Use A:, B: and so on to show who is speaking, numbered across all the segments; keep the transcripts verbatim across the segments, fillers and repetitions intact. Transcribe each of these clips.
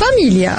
A: فاميليا.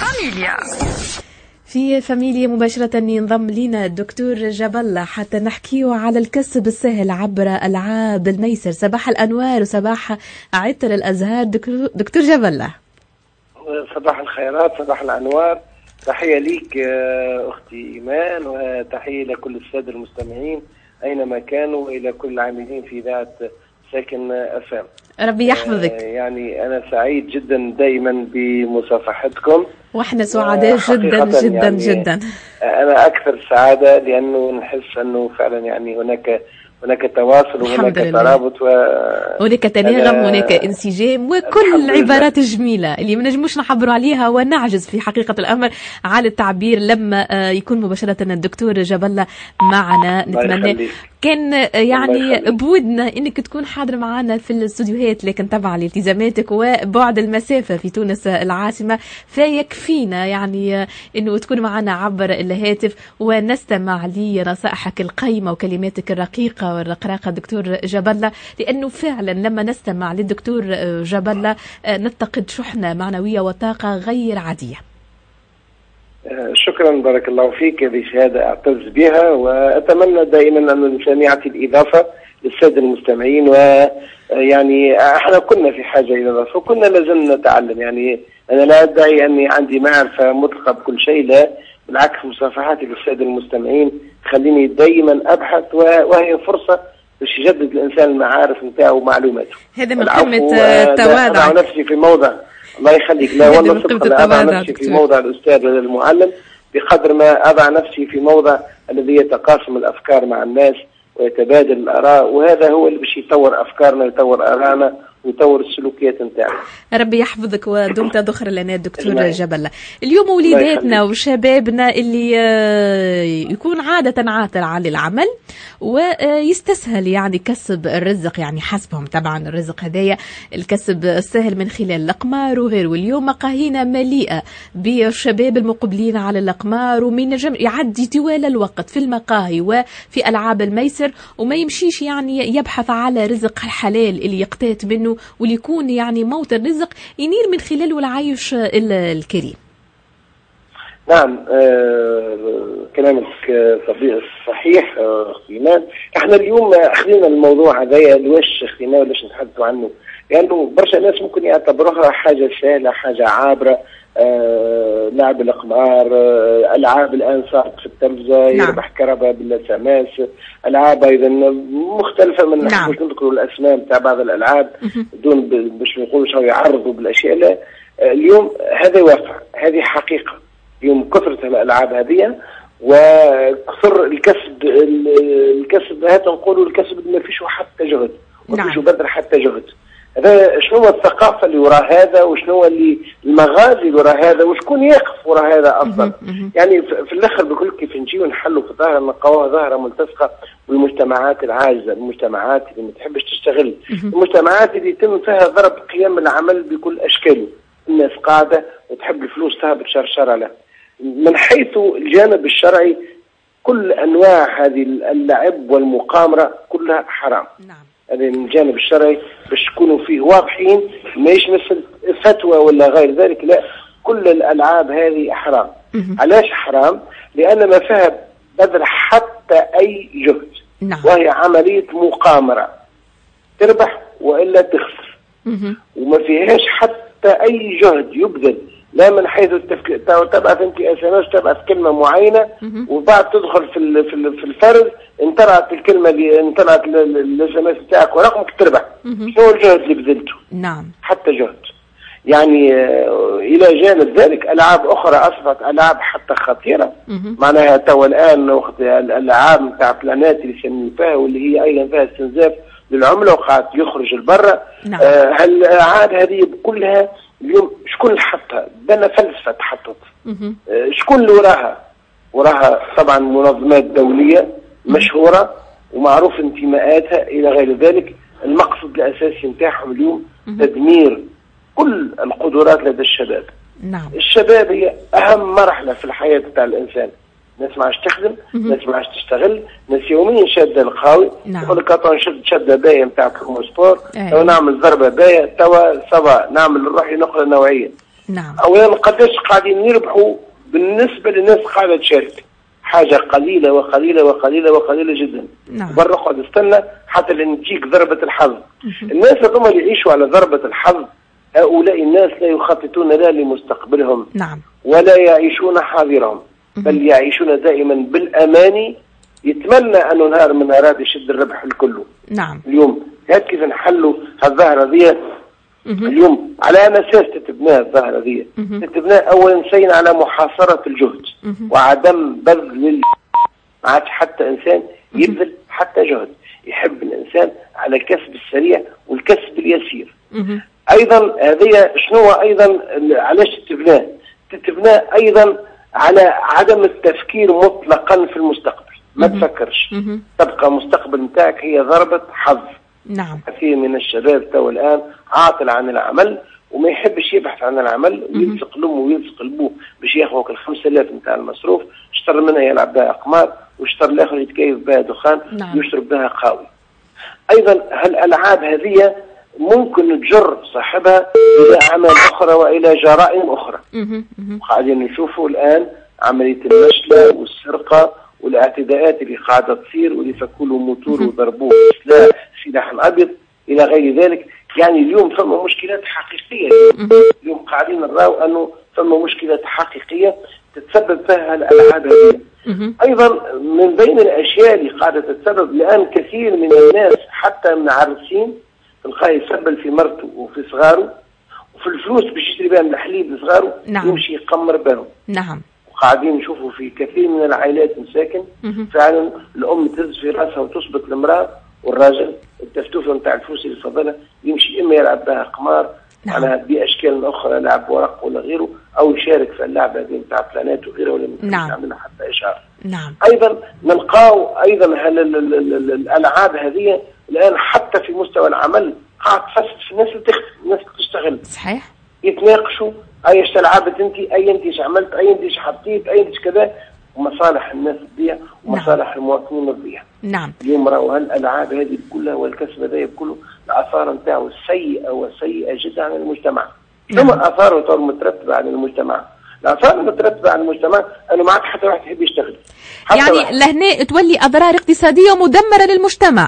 B: في فاميليا مباشرة ينضم لنا الدكتور جبلة حتى نحكيه على الكسب السهل عبر ألعاب الميسر. صباح الأنوار وصباح عطر الأزهار دكتور جبلة.
C: صباح الخيرات، صباح الأنوار، تحية ليك أختي إيمان، وتحية لكل السادة المستمعين أينما كانوا، وإلى كل العاملين في إذاعة ساكن أف إم.
B: ربي يحفظك.
C: آه يعني أنا سعيد جدا دائما بمصافحتكم،
B: واحنا سعداء جدا جدا
C: يعني
B: جدا.
C: أنا أكثر سعادة لأنه نحس أنه فعلا يعني هناك هناك تواصل وهناك ترابط و...
B: هناك تناغم، هناك انسجام، وكل العبارات الجميلة اللي ما نجموش نحبروا عليها ونعجز في حقيقة الأمر على التعبير لما يكون مباشرة الدكتور جبلة معنا. نتمنى كان يعني بودنا انك تكون حاضر معنا في الاستوديوهات، لكن طبعا لالتزاماتك وبعد المسافة في تونس العاصمة فيكفينا يعني انه تكون معنا عبر الهاتف ونستمع لنصائحك القيمة وكلماتك الرقيقة والرقراقة دكتور جبلة، لانه فعلا لما نستمع للدكتور جبلة نتقد شحنة معنوية وطاقة غير عادية.
C: شكرا، بارك الله فيك، هذه شهادة أعتز بها، وأتمنى دائما أن الإنسان يعطي الإضافة للسادة المستمعين. ويعني احنا كنا في حاجة إلى الإضافة وكنا لازلنا نتعلم. يعني أنا لا أدعي أني عندي معرفة مطلقة بكل شيء، لا بالعكس، مصافحاتي للسادة المستمعين خليني دائما أبحث، وهي فرصة باش يجدد الإنسان المعارف نتاعه ومعلوماته.
B: هذا من قمة التواضع.
C: أضع نفسي في موضع، الله يخليك، لا والله صدق أضع نفسي في موضع الأستاذ ولا المعلم بقدر ما أضع نفسي في موضع الذي يتقاسم الأفكار مع الناس ويتبادل الآراء، وهذا هو اللي باش يطور أفكارنا ويطور آراءنا ويطور السلوكيات نتاعنا.
B: ربي يحفظك ودمت ذخر لنا دكتور جبلة. اليوم وليداتنا وشبابنا اللي يكون عادة عاطل على العمل ويستسهل يعني كسب الرزق، يعني حسبهم طبعا الرزق هدايا الكسب السهل من خلال الأقمار وغيره. واليوم مقاهينا مليئة بالشباب المقبلين على الأقمار، ومن نجم يعدي طوال الوقت في المقاهي وفي ألعاب الميسر وما يمشيش يعني يبحث على رزق الحلال اللي يقتات منه واللي يكون يعني موطن رزق ينير من خلاله العيش الكريم.
C: نعم، آه كلامك صحيح اختي ايمان. احنا اليوم اخذنا الموضوع هذايا لواش اخذناه وليش نتحدثوا عنه، لانه يعني برشا ناس ممكن يعتبروها حاجه سهله، حاجه عابره. آه لعب الاقمار، آه العاب الان صارت في التلفزه، نعم. يربح كهرباء بالاس ام اس، العاب ايضا مختلفه من نعم. نحن نذكروا الاسماء بتاع بعض الالعاب دون باش ما نقولوش يعرضوا بالاشياء. لا، آه اليوم هذا واقع، هذه حقيقه. اليوم كثرة الالعاب هذه وكثر الكسب، الكسب هات نقولوا الكسب ما فيش حتى جهد، ما فيش بدر حتى جهد. هذا شنو هو الثقافة اللي وراء هذا، وشنو هو اللي المغازي اللي وراء هذا، وشكون يقف وراء هذا أصلا. يعني في الآخر بكل كيف نجيو نحلوا في ظاهرة نلقاوها ظاهرة ملتصقة بالمجتمعات العاجزة، المجتمعات اللي ما تحبش تشتغل، المجتمعات اللي يتم فيها ضرب قيام العمل بكل أشكاله. الناس قاعدة وتحب الفلوس تهبط شرشرة له. من حيث الجانب الشرعي كل أنواع هذه اللعب والمقامرة كلها حرام. نعم. هذا من الجانب الشرعي باش تكونوا فيه واضحين، ماهيش مثل فتوى ولا غير ذلك، لا، كل الألعاب هذه حرام. علاش حرام؟ لأن ما فيها بذل حتى أي جهد. نعم. وهي عملية مقامرة، تربح وإلا تخسر، وما فيهاش حتى أي جهد يبذل، لا من حيث التفكير. تبعث انت اس ام اس، تبعث كلمه معينه وبعد تدخل في في الفرز، ان طلعت الكلمه اللي ان طلعت الاس ام اس بتاعك ورقمك تربح. شنو الجهد اللي بذلته؟ نعم، حتى جهد. يعني آه الى جانب ذلك العاب اخرى اصبحت العاب حتى خطيره. معناها تو الان وقت الالعاب نتاع بلانات اللي يسميو فيها واللي هي ايضا فيها استنزاف للعمله وقاعد يخرج لبرا. نعم. آه هالالعاب هذه كلها اليوم شكون اللي حطها؟ بنا فلسفه تحطت. آه شكون اللي وراها؟ وراها طبعا منظمات دوليه مشهوره ومعروف انتماءاتها الى غير ذلك. المقصد الاساسي نتاعهم اليوم تدمير كل القدرات لدى الشباب. نعم. الشباب هي اهم مرحله في الحياه بتاع الانسان. ناس ما عادش تخدم، ناس ما عادش تشتغل، ناس يوميا شاده القهاوي. نعم. يقول لك اطون شد شده بايه نتاع كرومو سبور، تو نعمل ضربه بايه، توا سوا نعمل روحي نقله نوعيه.
B: نعم.
C: اولا قداش قاعدين يربحوا بالنسبه للناس قاعده تشارك، حاجه قليله وقليله وقليله وقليله جدا.
B: نعم.
C: برا اقعد استنى حتى لين تجيك ضربه الحظ. الناس هذوما اللي يعيشوا على ضربه الحظ هؤلاء الناس لا يخططون لا لمستقبلهم
B: نعم.
C: ولا يعيشون حاضرهم، بل يعيشون دائما بالاماني، يتمنى انه نهار من نهارات يشد الربح الكل.
B: نعم.
C: اليوم هات كيف نحلوا هالظاهره ذي اليوم، على أي أساس تتبنى الظاهرة ذي؟ تتبنى أولا شيء على محاصرة الجهد وعدم بذل. ما عادش حتى إنسان يبذل حتى جهد، يحب الإنسان على الكسب السريع والكسب اليسير. أيضا هذه شنو أيضا علاش تتبنى؟ تتبنى أيضا على عدم التفكير مطلقا في المستقبل، ما تفكرش، تبقى مستقبل نتاعك هي ضربة حظ.
B: نعم.
C: كثير من الشباب تو الآن عاطل عن العمل وما يحبش يبحث عن العمل، ويلصق لامه ويلصق لبوه باش ياخذ الخمسة آلاف نتاع المصروف، اشترى منها يلعب بها قمار، واشترى الاخر يتكيف بها دخان،
B: نعم.
C: ويشرب بها قهوة. ايضا هالالعاب هذه ممكن تجر صاحبها الى اعمال اخرى والى جرائم اخرى. قاعدين نشوفوا الان عملية المشلة والسرقة والاعتداءات اللي قاعدة تصير، واللي فكوا له موتور وضربوه بسلاح سلاح ابيض الى غير ذلك. يعني اليوم ثم مشكلات حقيقيه، اليوم قاعدين نراو انه ثم مشكلات حقيقيه تتسبب فيها الالعاب هذه. ايضا من بين الاشياء اللي قاعده تتسبب الان كثير من الناس حتى من عرسين تلقاه يسبل في مرته وفي صغاره وفي الفلوس باش يشتري بها من الحليب لصغاره. نعم. يمشي يقمر بهم.
B: نعم.
C: قاعدين نشوفوا في كثير من العائلات مساكن فعلا الام تهز في راسها وتصبت المراه، والراجل التفتوفه نتاع الفلوس اللي فضلها يمشي اما يلعب بها قمار. نعم. على باشكال اخرى لعب ورق ولا غيره، او يشارك في اللعبه هذه نتاع بلانات وغيرها، ولا ما
B: نعم.
C: يعملها حتى اشهار.
B: نعم.
C: ايضا نلقاو ايضا الالعاب هذه الان حتى في مستوى العمل قاعد تفسد في الناس اللي تخدم، الناس اللي تشتغل.
B: صحيح.
C: يتناقشوا ايش تلعبت انت، اي انت ايش عملت، اي انت ايش حطيت، اي انت كذا، ومصالح الناس تضيع ومصالح نعم. المواطنين تضيع.
B: نعم.
C: اليوم راهو هالالعاب هذه كلها والكسب هذا كله الاثار نتاعو سيئه وسيئه جدا على المجتمع. ثم نعم. اثاره المترتبه على المجتمع، الاثار المترتبه على المجتمع انه ما عاد حتى واحد يحب يشتغل.
B: يعني لهنا تولي اضرار اقتصاديه مدمره للمجتمع.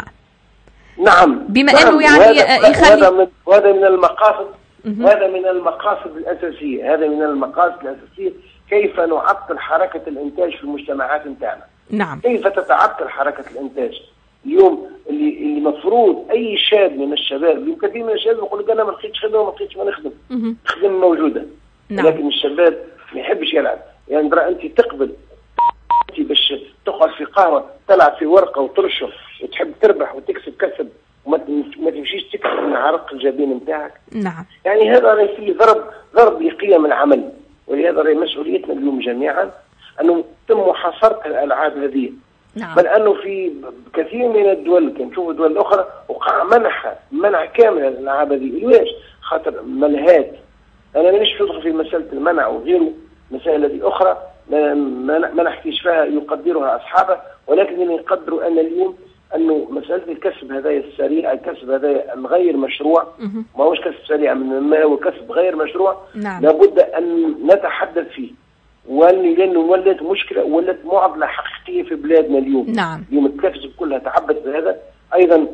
C: نعم.
B: بما
C: نعم.
B: انه يعني يخلي
C: هذا من هذا من المقاصد هذا من المقاصد الاساسيه هذا من المقاصد الاساسيه كيف نعطل حركه الانتاج في المجتمعات نتاعنا.
B: نعم.
C: كيف تتعطل حركه الانتاج؟ اليوم اللي اللي المفروض اي شاب من الشباب، اليوم كثير من الشباب يقول لك انا ما لقيتش خدمه وما لقيتش ما نخدم. خدمه موجوده. نعم. لكن الشباب ما يحبش يلعب. يعني ترى انت تقبل انت باش تقعد في قهوه تلعب في ورقه وترشف وتحب تربح وتكسب كسب وما ما تمشيش تكسب من عرق الجبين نتاعك.
B: نعم.
C: يعني هذا راه فيه ضرب ضرب لقيم العمل، ولهذا راه مسؤوليتنا اليوم جميعا انه تم محاصره الالعاب هذه.
B: نعم.
C: بل انه في كثير من الدول كنشوف الدول الاخرى وقع منح منع كامل الالعاب هذه. ليش؟ خاطر ملهات. انا مانيش ندخل في مساله المنع وغيره، مسائل هذه اخرى ما, ما نحكيش فيها يقدرها اصحابها، ولكن اللي نقدروا ان اليوم انه مساله الكسب هذا السريع، الكسب هذا الغير مشروع، ما هوش كسب سريع من ما هو كسب غير مشروع.
B: نعم.
C: لابد ان نتحدث فيه، لانه ولت مشكله ولت معضله حقيقيه في بلادنا اليوم.
B: نعم.
C: اليوم التكسب كلها تعبت بهذا. ايضا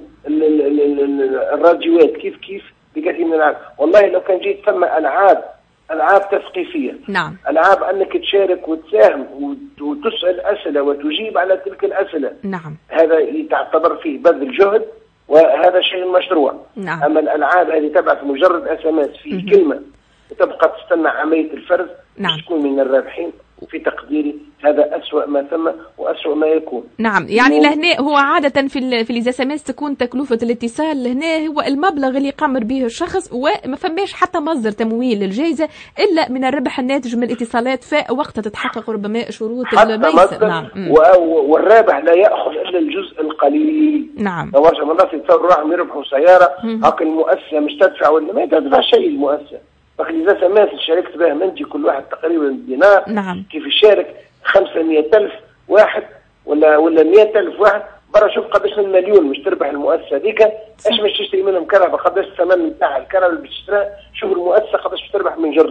C: الراديوات كيف كيف بكثير من الالعاب. والله لو كان جيت ثم العاب العاب تثقيفيه.
B: نعم.
C: العاب انك تشارك وتساهم وتسال اسئله وتجيب على تلك الاسئله.
B: نعم.
C: هذا تعتبر فيه بذل جهد وهذا شيء مشروع.
B: نعم.
C: اما الالعاب هذه تبعث مجرد اس ام اس فيه كلمه وتبقى تستنى عمليه الفرز
B: نعم.
C: تكون من الرابحين. في تقديري هذا أسوأ ما ثم وأسوأ ما يكون.
B: نعم. يعني لهنا هو عادة في في الإزاسامات تكون تكلفة الاتصال لهنا هو المبلغ اللي يقمر به الشخص، وما فماش حتى مصدر تمويل للجائزة إلا من الربح الناتج من الاتصالات، فوقتها تتحقق ربما شروط الميسر. نعم.
C: والرابح لا يأخذ إلا الجزء القليل.
B: نعم.
C: توارش من الناس يتصوروا راحوا يربحوا سيارة، هاك المؤسسة مش تدفع ولا ما تدفع شيء المؤسسة. لكن إذا سمعت شاركت بهم أنت كل واحد تقريبا دينار.
B: نعم.
C: كيف يشارك خمسمية ألف واحد ولا ولا مئة ألف واحد برا، شوف قداش من مليون مش تربح المؤسسة ذيك. إيش مش تشتري منهم كهرباء، قداش الثمن نتاع الكهرباء اللي بتشتريها، شوف المؤسسة قداش بتربح من جرتك.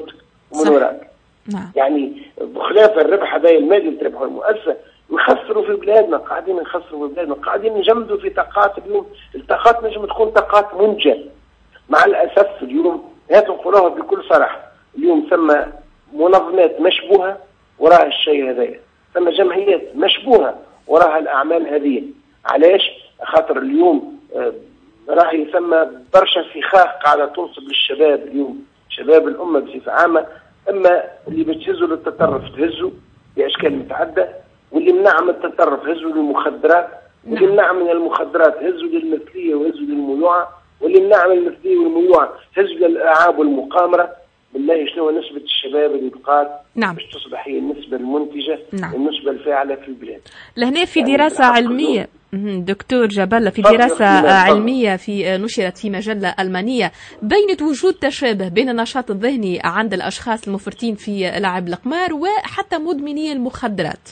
C: ومن وراك.
B: نعم.
C: يعني بخلاف الربح هذا المادي اللي تربحه المؤسسة، نخسروا في بلادنا، قاعدين نخسروا في بلادنا، قاعدين نجمدوا في طاقات. اليوم الطاقات نجم تكون طاقات منجة. مع الأسف اليوم هاتوا نقولوها بكل صراحة، اليوم ثم منظمات مشبوهة وراها الشيء هذايا، ثم جمعيات مشبوهة وراها الأعمال هذه. علاش؟ خاطر اليوم آه راهي ثم برشا فخاخ قاعدة تنصب للشباب اليوم، شباب الأمة بصفة عامة، إما اللي بتهزوا للتطرف تهزوا بأشكال متعددة، واللي منع من التطرف هزوا للمخدرات، واللي منع من المخدرات هزوا للمثلية وهزوا للميوعة، واللي منع من المثلية والميوعة هزوا للألعاب والمقامرة. بالله شنو نسبة الشباب اللي بقات
B: نعم.
C: باش تصبح هي النسبة المنتجة
B: نعم.
C: والنسبة الفاعلة في البلاد.
B: لهنا في يعني دراسة علمية دكتور جبلة، في دراسة علمية في نشرت في مجلة ألمانية بينت وجود تشابه بين النشاط الذهني عند الأشخاص المفرطين في لعب القمار وحتى مدمني المخدرات.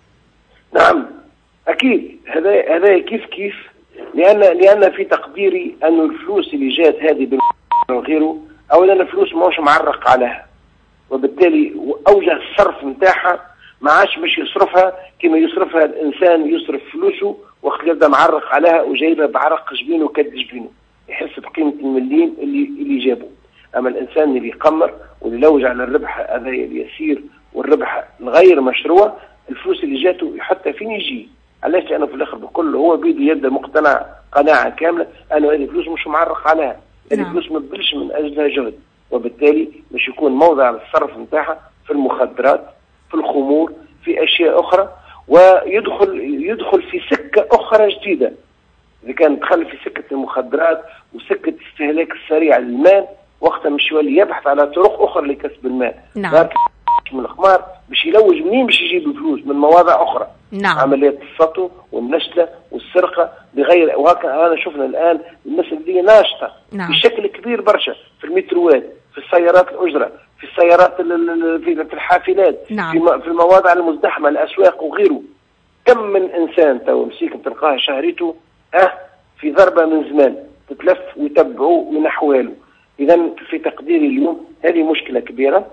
C: نعم أكيد، هذا هذا كيف كيف لأن لأن في تقديري أن الفلوس اللي جات هذه وغيره، أولا الفلوس ماهوش معرق عليها، وبالتالي أوجه الصرف نتاعها ما عادش باش يصرفها كما يصرفها الإنسان يصرف فلوسه وقت يبدا معرق عليها وجايبها بعرق جبينه وكد جبينه، يحس بقيمة المليم اللي اللي جابه. أما الإنسان اللي يقمر واللي يلوج على الربح هذا اليسير والربح الغير مشروع، الفلوس اللي جاته حتى فين يجي. علاش؟ أنا في الآخر بكل هو بيدي يبدا مقتنع قناعة كاملة أنه هذه الفلوس مش معرق عليها، هذه الفلوس ما تبلش من أجلها جهد، وبالتالي مش يكون موضع الصرف نتاعها في المخدرات، في الخمور، في أشياء أخرى، ويدخل يدخل في سكة أخرى جديدة. إذا كان دخل في سكة المخدرات وسكة استهلاك السريع للمال، وقتها مش يولي يبحث على طرق أخرى لكسب المال.
B: نعم.
C: من القمار باش يلوج منين باش يجيب الفلوس؟ من مواضع أخرى.
B: نعم.
C: عمليات السطو والنشلة والسرقة بغير. وهكذا أنا شفنا الآن الناس اللي ناشطة
B: نعم.
C: بشكل كبير برشا في المتروات، في السيارات الأجرة، في السيارات في الحافلات.
B: نعم.
C: في المواضع المزدحمة، الأسواق وغيره. كم من إنسان تو مسيك تلقاه شهريته أه في ضربة من زمان تتلف ويتبعوه من أحواله. إذا في تقديري اليوم هذه مشكلة كبيرة،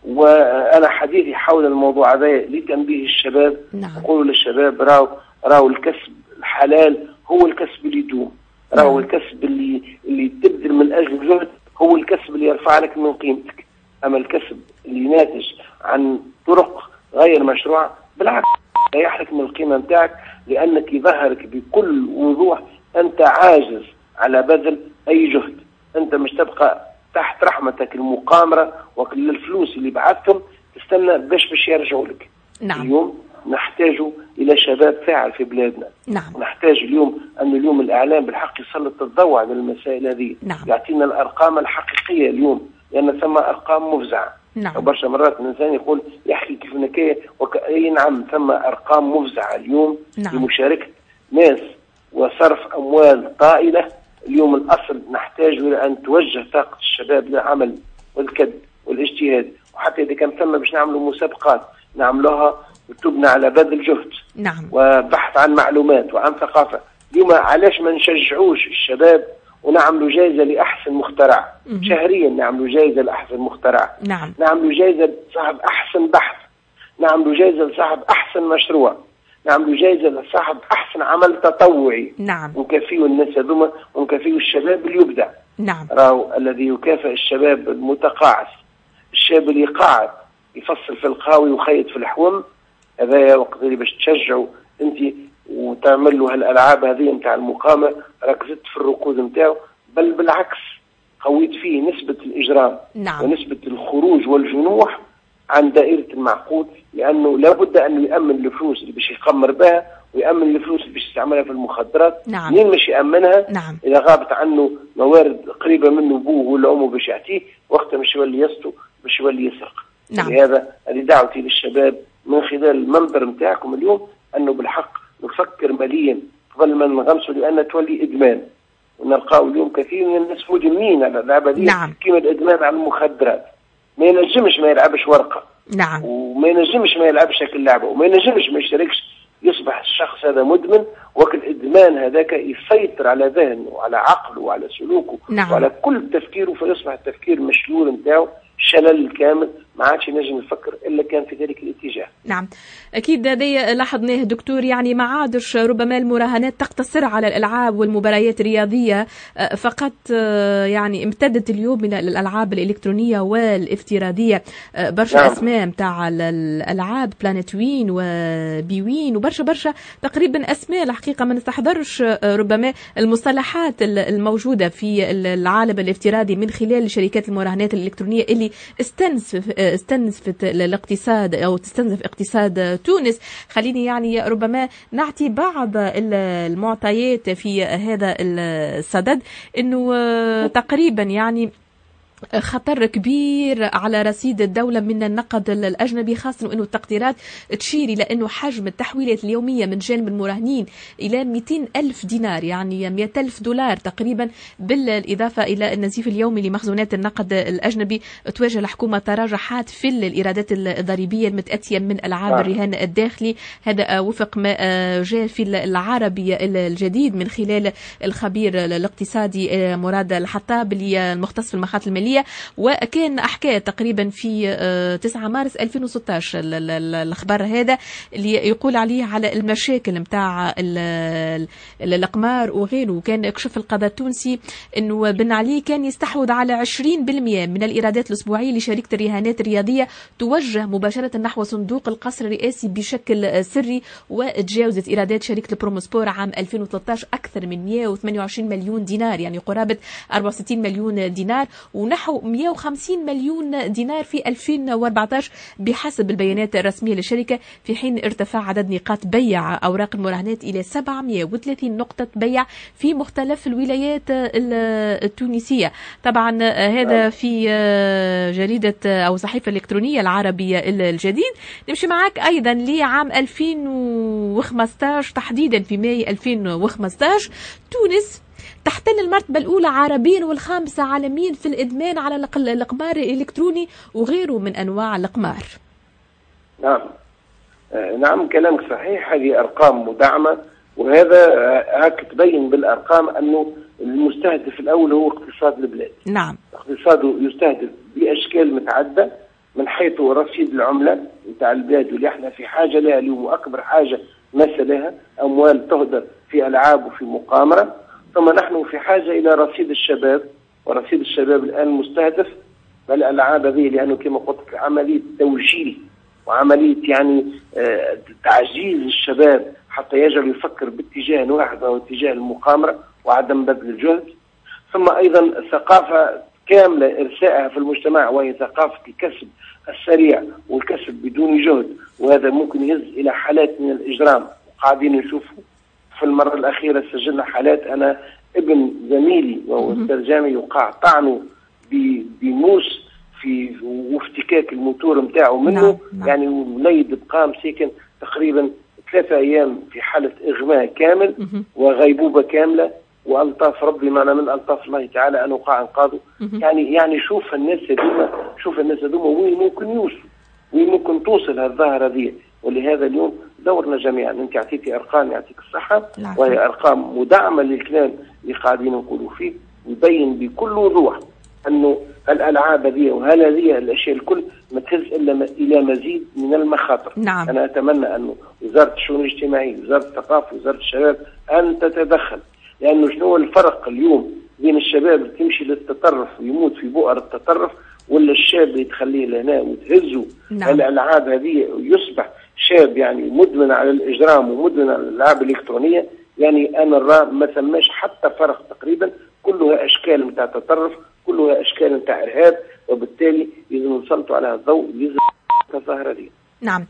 C: وأنا حديثي حول الموضوع هذا لتنبيه الشباب.
B: نعم.
C: أقول للشباب راو راو الكسب الحلال هو الكسب اللي يدوم، راو
B: نعم.
C: الكسب اللي اللي تبذل من أجل الجهد هو الكسب اللي يرفع لك من قيمتك. أما الكسب اللي ناتج عن طرق غير مشروعة بالعكس يحرك من القيمة نتاعك، لأنك يظهرك بكل وضوح أنت عاجز على بذل أي جهد. أنت مش تبقى تحت رحمتك المقامرة وكل الفلوس اللي بعثتهم تستنى باش باش يرجعوا لك.
B: نعم.
C: اليوم نحتاج إلى شباب فاعل في بلادنا.
B: نعم.
C: نحتاج اليوم أن اليوم الإعلام بالحق يسلط الضوء على المسائل هذه.
B: نعم.
C: يعطينا الأرقام الحقيقية اليوم، لأن ثم أرقام مفزعة.
B: نعم.
C: وبرشا مرات الإنسان يقول يحكي كيف نكاية وكأي نعم ثم أرقام مفزعة اليوم.
B: نعم.
C: لمشاركة ناس وصرف أموال طائلة. اليوم الأصل نحتاج إلى أن توجه طاقة الشباب للعمل والكد والاجتهاد، وحتى إذا كان ثم باش نعملوا مسابقات نعملوها وتبنى على بذل جهد.
B: نعم.
C: وبحث عن معلومات وعن ثقافة. اليوم علاش ما نشجعوش الشباب ونعملوا جائزة لأحسن مخترع؟
B: مم.
C: شهريا نعملوا جائزة لأحسن مخترع.
B: نعم.
C: نعملوا جائزة لصاحب أحسن بحث، نعملوا جائزة لصاحب أحسن مشروع، نعملوا جائزة لصاحب أحسن عمل تطوعي.
B: نعم.
C: ونكافئوا الناس هذوما ونكافئوا الشباب اللي يبدع.
B: نعم.
C: راهو الذي يكافئ الشباب المتقاعس، الشاب اللي قاعد يفصل في القهاوي وخيط في الحوم، هذا وقت اللي باش تشجعوا انت وتعمل له هالالعاب هذه نتاع المقامه، ركزت في الركود نتاعو، بل بالعكس قويت فيه نسبه الاجرام.
B: نعم.
C: ونسبه الخروج والجنوح عن دائره المعقول، لانه لابد انه يامن الفلوس اللي باش يقمر بها ويامن الفلوس اللي باش يستعملها في المخدرات.
B: نعم.
C: مين مش يامنها؟
B: نعم.
C: اذا غابت عنه موارد قريبه منه ابوه ولا امه باش يعطيه، وقتها مش يولي يسطو، باش يولي يسرق.
B: نعم.
C: لهذا هذه دعوتي للشباب من خلال المنبر نتاعكم اليوم، انه بالحق نفكر ماليا قبل ما نغمسوا، لان تولي ادمان. ونلقاو اليوم كثير من الناس مدمنين على اللعبه دي.
B: نعم.
C: كما الادمان على المخدرات، ما ينجمش ما يلعبش ورقه.
B: نعم.
C: وما ينجمش ما يلعبش هكا اللعبه، وما ينجمش ما يشتركش، يصبح الشخص هذا مدمن، وكل الادمان هذاك يسيطر على ذهنه وعلى عقله وعلى سلوكه.
B: نعم.
C: وعلى كل تفكيره، فيصبح التفكير مشلول نتاعو شلل كامل، ما عادش ينجم يفكر إلا كان في ذلك الاتجاه.
B: نعم أكيد هذا لاحظناه دكتور، يعني ما عادش ربما المراهنات تقتصر على الألعاب والمباريات الرياضية فقط، يعني امتدت اليوم من الألعاب الإلكترونية والافتراضية. برشا نعم. أسماء متاع الألعاب بلانيت وين وبيوين وبرشا برشا تقريبا أسماء الحقيقة ما نستحضرش ربما المصطلحات الموجودة في العالم الافتراضي من خلال شركات المراهنات الإلكترونية اللي استنزف استنزفت الاقتصاد أو تستنزف اقتصاد تونس. خليني يعني ربما نعطي بعض المعطيات في هذا الصدد، إنه تقريبا يعني خطر كبير على رصيد الدولة من النقد الأجنبي، خاصة أنه التقديرات تشير إلى أنه حجم التحويلات اليومية من جانب المراهنين إلى مئتين ألف دينار، يعني مئة ألف دولار تقريبا، بالإضافة إلى النزيف اليومي لمخزونات النقد الأجنبي. تواجه الحكومة تراجعات في الإيرادات الضريبية المتأتية من ألعاب الرهان الداخلي، هذا وفق ما جاء في العربي الجديد من خلال الخبير الاقتصادي مراد الحطاب المختص في المخاطر المالية. وكان أحكى تقريبا في تسعة مارس ألفين وستة عشر الخبر هذا اللي يقول عليه على المشاكل متاع الأقمار وغيره. كان يكشف القضاء التونسي أنه بن علي كان يستحوذ على عشرين بالمئة من الإيرادات الأسبوعية لشركة الرهانات الرياضية، توجه مباشرة نحو صندوق القصر الرئاسي بشكل سري، وتجاوزت إيرادات شركة البروموسبور عام ألفين وثلاثة عشر أكثر من مئة وثمانية وعشرين مليون دينار، يعني قرابة أربعة وستين مليون دينار، ونحو مئة وخمسين مليون دينار في ألفين وأربعة عشر بحسب البيانات الرسمية للشركة، في حين ارتفع عدد نقاط بيع أوراق المراهنات إلى سبعمئة وثلاثين نقطة بيع في مختلف الولايات التونسية. طبعا هذا في جريدة أو صحيفة الإلكترونية العربية الجديد. نمشي معك أيضا لعام ألفين وخمسة عشر تحديدا، في ماي ألفين وخمسة عشر تونس تحتل المرتبة الأولى عربيا والخامسة عالميا في الإدمان على القمار الإلكتروني وغيره من أنواع القمار.
C: نعم آه نعم كلامك صحيح، هذه أرقام مدعمة، وهذا هاك تبين بالأرقام أنه المستهدف الأول هو اقتصاد البلاد.
B: نعم
C: اقتصاده يستهدف بأشكال متعددة، من حيث رصيد العملة نتاع البلاد واللي احنا في حاجة لها اليوم، وأكبر حاجة مثلها أموال تهدر في ألعاب وفي مقامرة. ثم نحن في حاجة إلى رصيد الشباب، ورصيد الشباب الآن مستهدف بالألعاب هذه، لأنه كما قلت عملية توجيه وعملية يعني آه تعجيز الشباب حتى يجعل يفكر باتجاه واحد أو اتجاه المقامرة وعدم بذل الجهد. ثم أيضا ثقافة كاملة إرسائها في المجتمع، وهي ثقافة الكسب السريع والكسب بدون جهد، وهذا ممكن يهز إلى حالات من الإجرام وقاعدين نشوفه. في المرة الأخيرة سجلنا حالات، أنا ابن زميلي وهو الترجمي يقع طعنه بموس في وافتكاك الموتور متاعه منه. نعم. نعم. يعني وليد بقى مسكن تقريبا ثلاثة أيام في حالة إغماء كامل وغيبوبة كاملة، وألطاف ربي معنا من ألطاف الله تعالى أن وقع انقاذه. يعني يعني شوف الناس هذوما، شوف الناس هذوما وين ممكن يوصلوا، وين ممكن توصل هالظاهرة دي. ولهذا اليوم دورنا جميعا، انت اعطيتي ارقام يعطيك الصحه، وهي ارقام مدعمه للكلام اللي قاعدين نقولوا فيه، ويبين بكل وضوح انه الالعاب هذه وهل هذه الاشياء الكل ما تهز الا الى مزيد من المخاطر.
B: نعم.
C: انا اتمنى انه وزاره الشؤون الاجتماعيه، وزاره الثقافه، وزاره الشباب ان تتدخل، لانه شنو الفرق اليوم بين الشباب اللي تمشي للتطرف ويموت في بؤر التطرف، ولا الشاب اللي تخليه لهنا وتهزه. نعم. الالعاب هذه يصبح شاب يعني مدمن على الإجرام ومدمن على الألعاب الإلكترونية. يعني أنا نرى ما ثماش حتى فرق تقريبا، كلها أشكال متاع تطرف، كلها أشكال متاع إرهاب، وبالتالي لازم نسلطوا على الضوء لازم الظاهرة دي.
B: نعم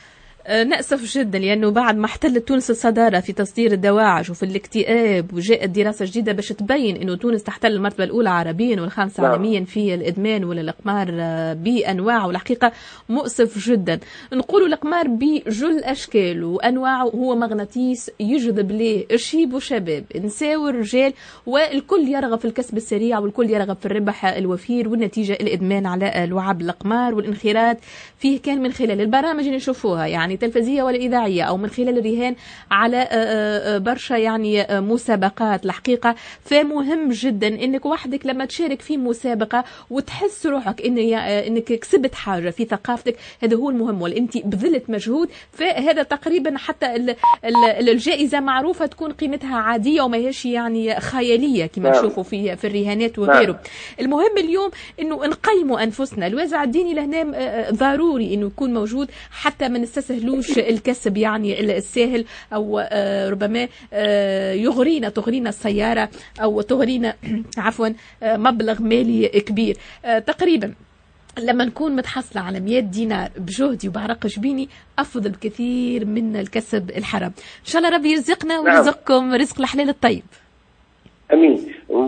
B: نأسف جدا، لأنه بعد ما احتلت تونس الصدارة في تصدير الدواعش وفي الاكتئاب، وجاءت دراسة جديدة باش تبين أنه تونس تحتل المرتبة الأولى عربيا والخامسة نعم. عالميا في الإدمان ولا الإقمار بأنواعه، والحقيقة مؤسف جدا. نقولوا الإقمار بجل أشكاله وأنواعه هو مغناطيس يجذب ليه الشيب وشباب، نساء ورجال، والكل يرغب في الكسب السريع، والكل يرغب في الربح الوفير، والنتيجة الإدمان على لعب الإقمار والانخراط فيه كان من خلال البرامج اللي نشوفوها. يعني التلفزية والإذاعية أو من خلال الرهان على برشا يعني مسابقات الحقيقة. فمهم جدا انك وحدك لما تشارك في مسابقة وتحس روحك إن انك كسبت حاجة في ثقافتك، هذا هو المهم، ولا انت بذلت مجهود. فهذا تقريبا حتى الجائزة معروفة تكون قيمتها عادية وما هيش يعني خيالية كما نشوفوا في في الرهانات وغيره. المهم اليوم انه نقيموا انفسنا. الوازع الديني لهنا ضروري انه يكون موجود حتى ما نستسهلوش الكسب يعني الساهل، او ربما يغرينا تغرينا السيارة او تغرينا عفوا مبلغ مالي كبير. تقريبا لما نكون متحصلة على مئة دينار بجهدي وبعرق جبيني أفضل بكثير من الكسب الحرام. إن شاء الله ربي يرزقنا ويرزقكم رزق الحلال الطيب.
C: أمين.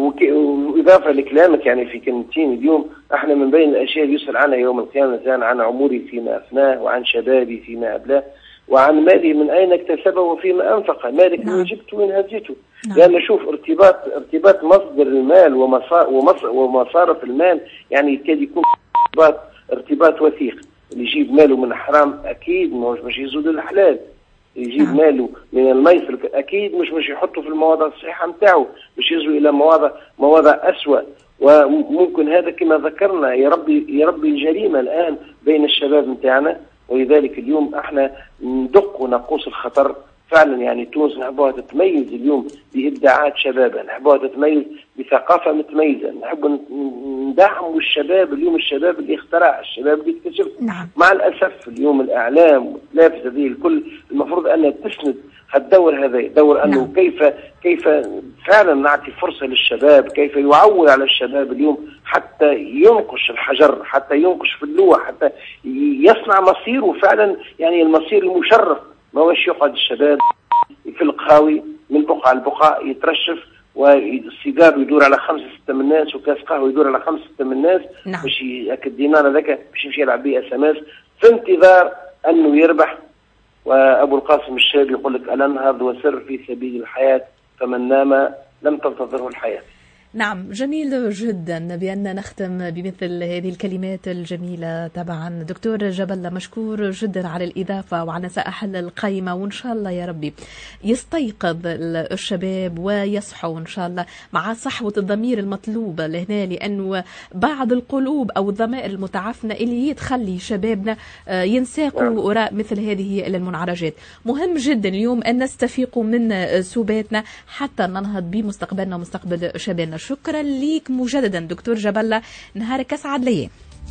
C: وإضافة لكلامك يعني في كلمتين، اليوم احنا من بين الأشياء اللي يسأل عنها يوم القيامة عن عمري فيما أفناه، وعن شبابي فيما أبلاه، وعن مالي من أين اكتسبه وفيما أنفقه، مالك من جبته ومن هزيته. لأن نشوف ارتباط ارتباط مصدر المال ومصارف المال يعني يكاد يكون ارتباط ارتباط وثيق. اللي يجيب ماله من حرام أكيد مش مش يزود الحلال، يجيب ماله من الميسر أكيد مش مش يحطه في المواضع الصحيحة متاعه، مش يزوي إلى مواضع مواضع أسوأ. وممكن هذا كما ذكرنا يا ربي يا ربي جريمة الآن بين الشباب متاعنا. ولذلك اليوم احنا ندق ونقوس الخطر فعلا. يعني تونس نحبوها تتميز اليوم بإبداعات شبابها، نحبوها تتميز بثقافة متميزة، نحب ندعم الشباب اليوم، الشباب اللي اخترع، الشباب اللي اكتشف.
B: نعم.
C: مع الأسف اليوم الإعلام والتلافز هذه الكل المفروض أن تسند الدور هذا، دور أنه نعم. كيف كيف فعلا نعطي فرصة للشباب، كيف يعول على الشباب اليوم حتى ينقش الحجر، حتى ينقش في اللوح، حتى يصنع مصيره فعلا، يعني المصير المشرف. ما هوش يقعد الشباب في القهاوي من بقعة لبقعة يترشف، والسيجار يدور على خمسة ستة من الناس، وكاس قهوة يدور على خمسة ستة من الناس. نعم. باش ياكل دينار هذاك باش يمشي يلعب بيه اس ام اس في انتظار انه يربح. وابو القاسم الشابي يقول لك الانهض وسر في سبيل الحياة، فمن نام لم تنتظره الحياة.
B: نعم، جميل جدا بأن نختم بمثل هذه الكلمات الجميلة. طبعا دكتور جبلة مشكور جدا على الإضافة وعلى نصائح القيمة، وإن شاء الله يا ربي يستيقظ الشباب ويصحوا إن شاء الله مع صحوة الضمير المطلوبة لهنا، لأنه بعض القلوب أو الضمائر المتعفنة اللي تخلي شبابنا ينساقوا وراء مثل هذه المنعرجات. مهم جدا اليوم أن نستفيق من سباتنا حتى ننهض بمستقبلنا ومستقبل شبابنا. شكرا ليك مجددا دكتور جبلة، نهارك أسعد لي.